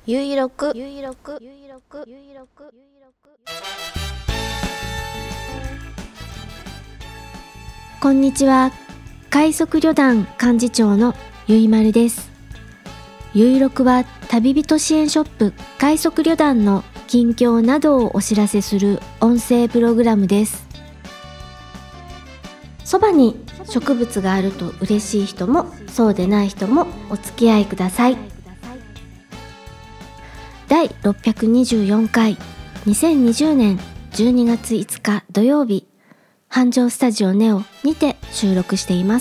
ゆいろくこんにちは。快速旅団幹事長のゆいまるです。ゆいろくは旅人支援ショップ快速旅団の近況などをお知らせする音声プログラムです。そばに植物があると嬉しい人もそうでない人もお付き合いください。第624回2020年12月5日土曜日、繁盛スタジオネオにて収録しています。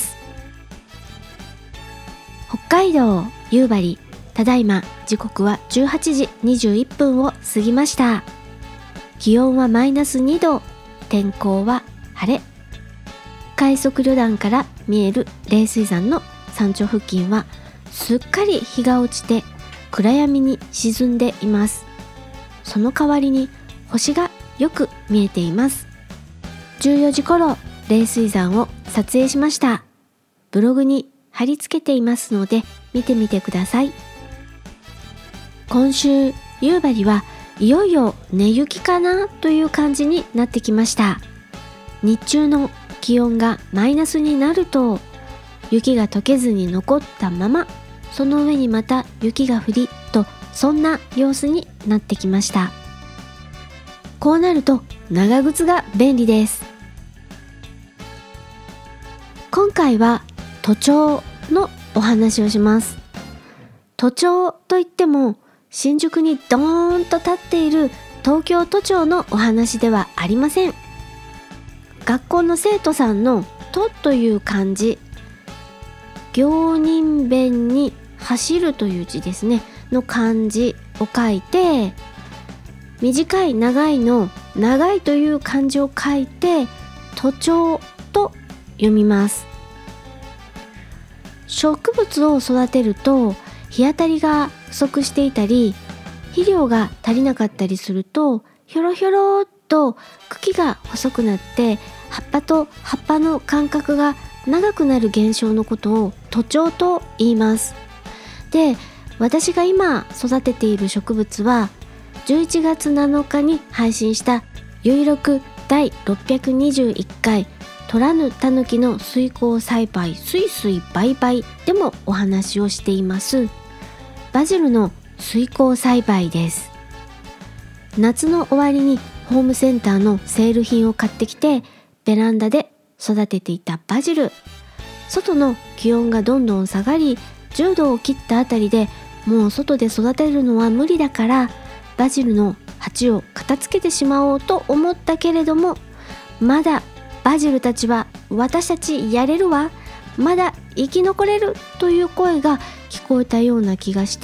北海道夕張、ただいま時刻は18時21分を過ぎました。気温はマイナス2度、天候は晴れ。快速旅団から見える冷水山の山頂付近はすっかり日が落ちて暗闇に沈んでいます。その代わりに星がよく見えています。14時頃冷水山を撮影しました。ブログに貼り付けていますので見てみてください。今週夕張はいよいよ根雪かなという感じになってきました。日中の気温がマイナスになると雪が溶けずに残ったまま、その上にまた雪が降りと、そんな様子になってきました。こうなると長靴が便利です。今回は都庁のお話をします。都庁といっても新宿にドーンと立っている東京都庁のお話ではありません。学校の生徒さんのとという漢字、行人弁に走るという字ですねの漢字を書いて、短い長いの長いという漢字を書いて都庁と読みます。植物を育てると日当たりが不足していたり肥料が足りなかったりすると、ひょろひょろっと茎が細くなって葉っぱと葉っぱの間隔が長くなる現象のことを都庁と言います。で、私が今育てている植物は11月7日に配信したゆいろく第621回取らぬたぬきの水耕栽培すいすいバイバイでもお話をしていますバジルの水耕栽培です。夏の終わりにホームセンターのセール品を買ってきてベランダで育てていたバジル、外の気温がどんどん下がり10度を切ったあたりでもう外で育てるのは無理だからバジルの鉢を片付けてしまおうと思ったけれども、まだバジルたちは私たちやれるわ、まだ生き残れるという声が聞こえたような気がして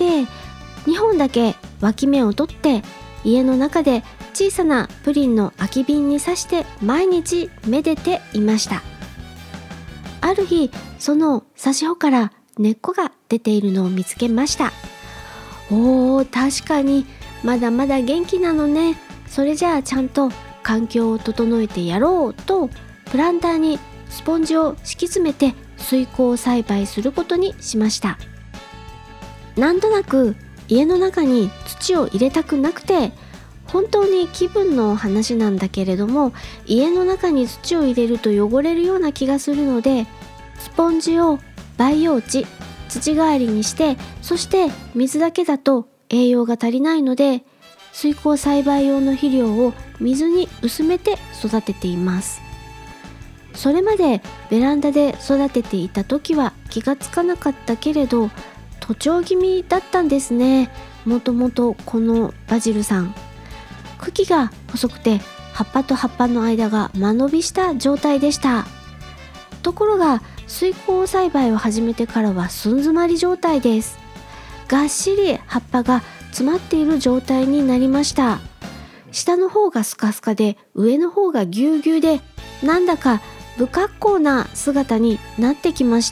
、2本だけ脇芽を取って家の中で小さなプリンの空き瓶に刺して毎日めでていました。ある日その刺し穂から根っこが出ているのを見つけました。おー、確かにまだまだ元気なのね。それじゃあちゃんと環境を整えてやろうとプランターにスポンジを敷き詰めて水耕栽培することにしました。なんとなく家の中に土を入れたくなくて、本当に気分の話なんだけれども家の中に土を入れると汚れるような気がするので、スポンジを培養土、土代わりにして、そして水だけだと栄養が足りないので水耕栽培用の肥料を水に薄めて育てています。それまでベランダで育てていた時は気がつかなかったけれど都庁気味だったんですね。もともとこのバジルさん、茎が細くて葉っぱと葉っぱの間が間延びした状態でした。ところが水耕栽培を始めてからは寸詰まり状態です。がっしり葉っぱが詰まっている状態になりました。下の方がスカスカで上の方がぎゅうぎゅうで、なんだか不格好な姿になってきました。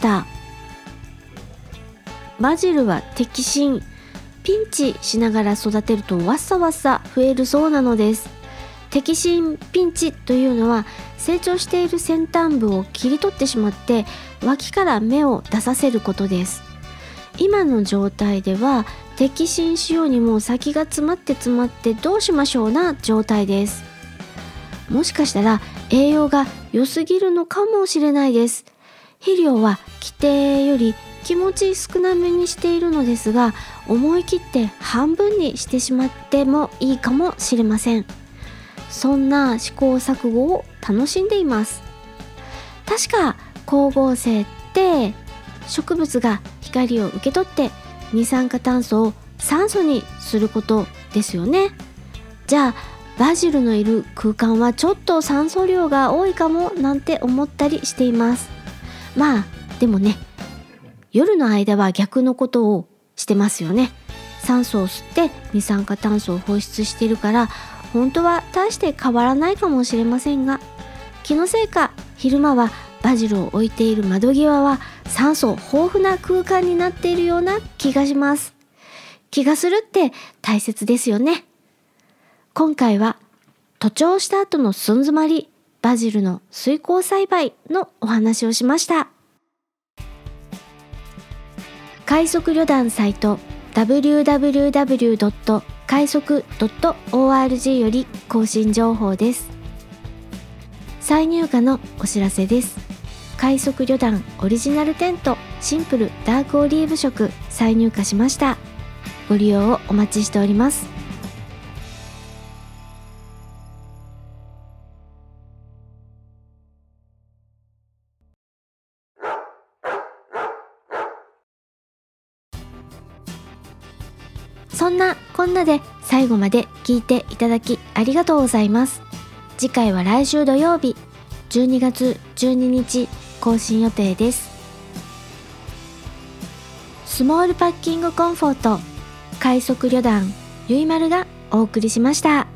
バジルは摘心、ピンチしながら育てるとわっさわっさ増えるそうなのです。摘心ピンチというのは成長している先端部を切り取ってしまって脇から芽を出させることです。今の状態では摘心しようにも先が詰まってどうしましょうな状態です。もしかしたら栄養が良すぎるのかもしれないです。肥料は規定より気持ち少なめにしているのですが、思い切って半分にしてしまってもいいかもしれません。そんな試行錯誤を楽しんでいます。確か光合成って植物が光を受け取って二酸化炭素を酸素にすることですよね。じゃあバジルのいる空間はちょっと酸素量が多いかもなんて思ったりしています。まあでもね、夜の間は逆のことをしてますよね。酸素を吸って二酸化炭素を放出しているから、本当は大して変わらないかもしれませんが、気のせいか昼間はバジルを置いている窓際は酸素豊富な空間になっているような気がします。気がするって大切ですよね。今回は徒長した後の寸詰まり、バジルの水耕栽培のお話をしました。快速旅団サイト www. 快速 .org より更新情報です。再入荷のお知らせです。快速旅団オリジナルテントシンプルダークオリーブ色再入荷しました。ご利用をお待ちしております。そんなこんなで最後まで聞いていただきありがとうございます。次回は来週土曜日12月12日更新予定です。スモールパッキングコンフォート快速旅団ゆいまるがお送りしました。